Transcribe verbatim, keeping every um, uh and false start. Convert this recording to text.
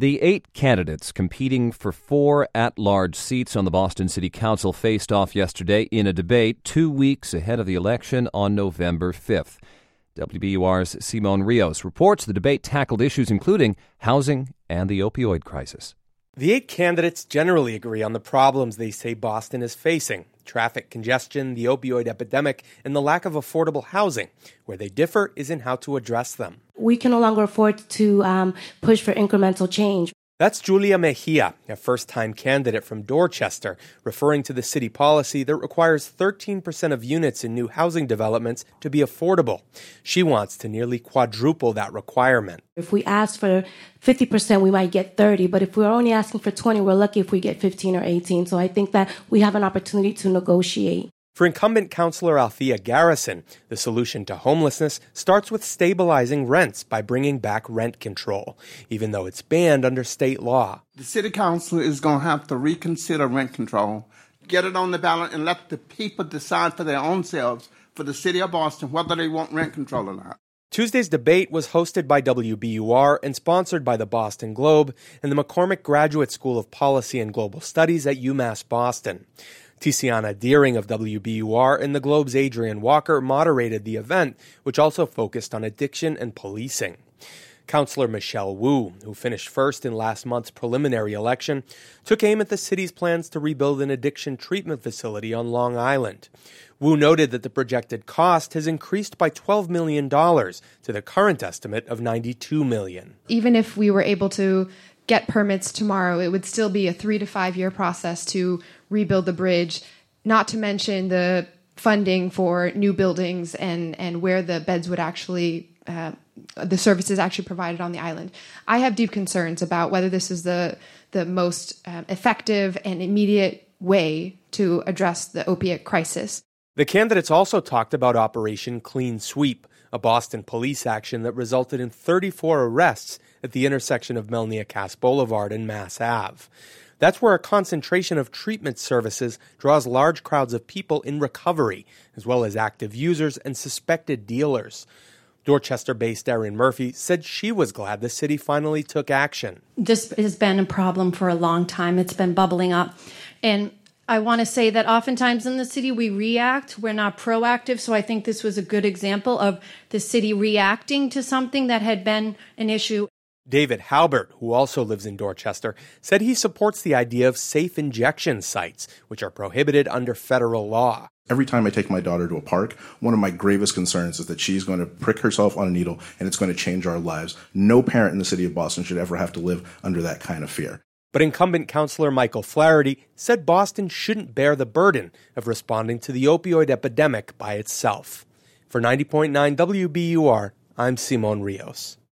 The eight candidates competing for four at-large seats on the Boston City Council faced off yesterday in a debate two weeks ahead of the election on November fifth. W B U R's Simon Rios reports the debate tackled issues including housing and the opioid crisis. The eight candidates generally agree on the problems they say Boston is facing: traffic congestion, the opioid epidemic, and the lack of affordable housing. Where they differ is in how to address them. We can no longer afford to um, push for incremental change. That's Julia Mejia, a first-time candidate from Dorchester, referring to the city policy that requires thirteen percent of units in new housing developments to be affordable. She wants to nearly quadruple that requirement. If we ask for fifty percent, we might get thirty, but if we're only asking for twenty, we're lucky if we get fifteen or eighteen. So I think that we have an opportunity to negotiate. For incumbent Councillor Althea Garrison, the solution to homelessness starts with stabilizing rents by bringing back rent control, even though it's banned under state law. The city council is going to have to reconsider rent control, get it on the ballot, and let the people decide for their own selves, for the city of Boston, whether they want rent control or not. Tuesday's debate was hosted by W B U R and sponsored by the Boston Globe and the McCormick Graduate School of Policy and Global Studies at UMass Boston. Tiziana Deering of W B U R and the Globe's Adrian Walker moderated the event, which also focused on addiction and policing. Councillor Michelle Wu, who finished first in last month's preliminary election, took aim at the city's plans to rebuild an addiction treatment facility on Long Island. Wu noted that the projected cost has increased by twelve million dollars to the current estimate of ninety-two million dollars. Even if we were able to get permits tomorrow, it would still be a three to five year process to rebuild the bridge, not to mention the funding for new buildings and, and where the beds would actually, uh, the services actually provided on the island. I have deep concerns about whether this is the, the most uh, effective and immediate way to address the opiate crisis. The candidates also talked about Operation Clean Sweep, a Boston police action that resulted in thirty-four arrests at the intersection of Melnia-Cass Boulevard and Mass Ave. That's where a concentration of treatment services draws large crowds of people in recovery, as well as active users and suspected dealers. Dorchester-based Erin Murphy said she was glad the city finally took action. This has been a problem for a long time. It's been bubbling up. And I want to say that oftentimes in the city we react, we're not proactive. So I think this was a good example of the city reacting to something that had been an issue. David Halbert, who also lives in Dorchester, said he supports the idea of safe injection sites, which are prohibited under federal law. Every time I take my daughter to a park, one of my gravest concerns is that she's going to prick herself on a needle and it's going to change our lives. No parent in the city of Boston should ever have to live under that kind of fear. But incumbent Councillor Michael Flaherty said Boston shouldn't bear the burden of responding to the opioid epidemic by itself. For ninety point nine W B U R, I'm Simon Rios.